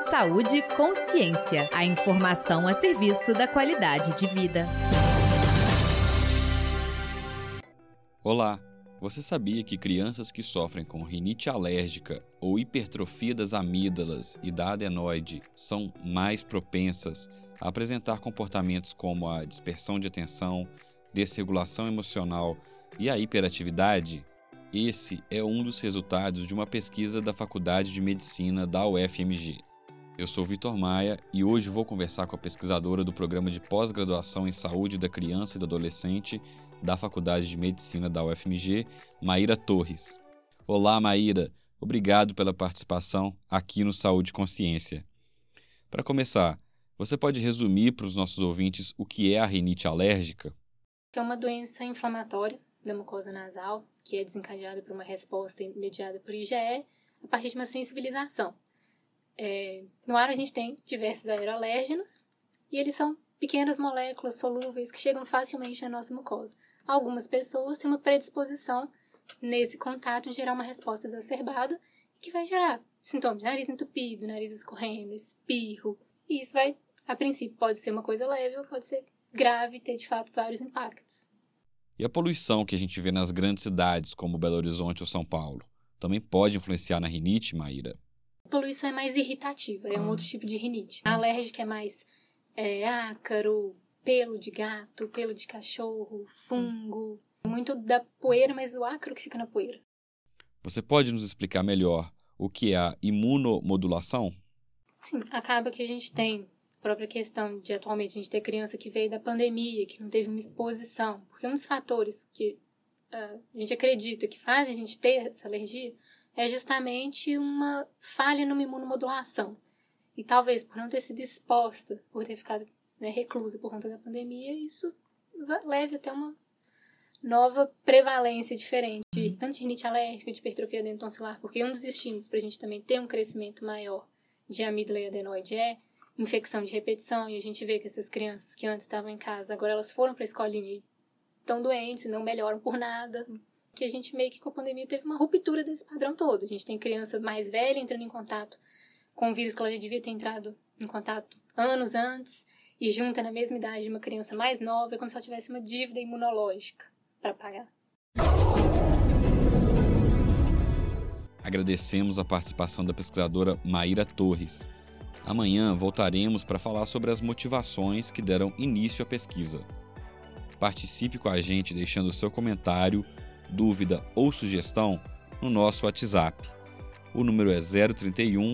Saúde e Consciência. A informação a serviço da qualidade de vida. Olá! Você sabia que crianças que sofrem com rinite alérgica ou hipertrofia das amígdalas e da adenoide são mais propensas a apresentar comportamentos como a dispersão de atenção, desregulação emocional e a hiperatividade? Esse é um dos resultados de uma pesquisa da Faculdade de Medicina da UFMG. Eu sou Vitor Maia e hoje vou conversar com a pesquisadora do Programa de Pós-Graduação em Saúde da Criança e do Adolescente da Faculdade de Medicina da UFMG, Maíra Torres. Olá, Maíra. Obrigado pela participação aqui no Saúde e Consciência. Para começar, você pode resumir para os nossos ouvintes o que é a rinite alérgica? É uma doença inflamatória da mucosa nasal, que é desencadeada por uma resposta mediada por IgE a partir de uma sensibilização. No ar a gente tem diversos aeroalérgenos e eles são pequenas moléculas solúveis que chegam facilmente na nossa mucosa. Algumas pessoas têm uma predisposição nesse contato de gerar uma resposta exacerbada que vai gerar sintomas de nariz entupido, nariz escorrendo, espirro. E isso vai, a princípio, pode ser uma coisa leve ou pode ser grave e ter, de fato, vários impactos. E a poluição que a gente vê nas grandes cidades, como Belo Horizonte ou São Paulo, também pode influenciar na rinite, Maíra? A poluição é mais irritativa, é um outro tipo de rinite. A alérgica é mais ácaro, pelo de gato, pelo de cachorro, fungo. Muito da poeira, mas o ácaro que fica na poeira. Você pode nos explicar melhor o que é a imunomodulação? Sim, acaba que a gente tem a própria questão de atualmente a gente ter criança que veio da pandemia, que não teve uma exposição. Porque um dos fatores que a gente acredita que fazem a gente ter essa alergia é justamente uma falha numa imunomodulação. E talvez por não ter sido exposta, por ter ficado reclusa por conta da pandemia, isso leve até uma nova prevalência diferente, tanto de rinite alérgica, de hipertrofia adenotonsilar, porque um dos estímulos para a gente também ter um crescimento maior de amígdala e adenoide é infecção de repetição, e a gente vê que essas crianças que antes estavam em casa, agora elas foram para a escolinha e estão doentes e não melhoram por nada, que a gente meio que com a pandemia teve uma ruptura desse padrão todo. A gente tem criança mais velha entrando em contato com um vírus que ela já devia ter entrado em contato anos antes, e junta na mesma idade de uma criança mais nova, é como se ela tivesse uma dívida imunológica para pagar. Agradecemos a participação da pesquisadora Maíra Torres. Amanhã voltaremos para falar sobre as motivações que deram início à pesquisa. Participe com a gente deixando o seu comentário, dúvida ou sugestão no nosso WhatsApp. O número é 031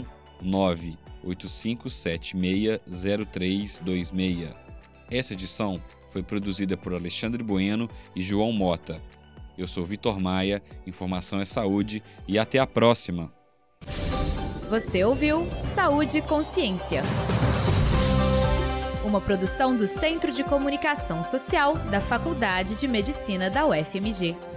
985760326. Essa edição foi produzida por Alexandre Bueno e João Mota. Eu sou Vitor Maia, informação é saúde e até a próxima! Você ouviu Saúde e Consciência. Uma produção do Centro de Comunicação Social da Faculdade de Medicina da UFMG.